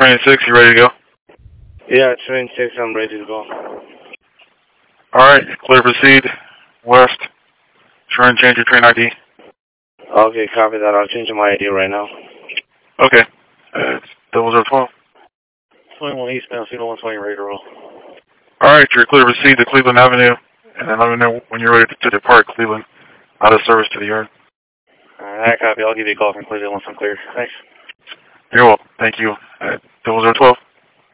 Train 6, you ready to go? Yeah, train 6, I'm ready to go. Alright, clear to proceed. West. Turn, change your train ID. Okay, copy that. I'll change my ID right now. Okay. It's 0012. 21 eastbound, Cedar 120, ready to roll. Alright, you're clear to proceed to Cleveland Avenue, and then let me know when you're ready to depart Cleveland, out of service to the yard. Alright, copy. I'll give you a call from Cleveland once I'm clear. Thanks. You're welcome. Thank you. 0012.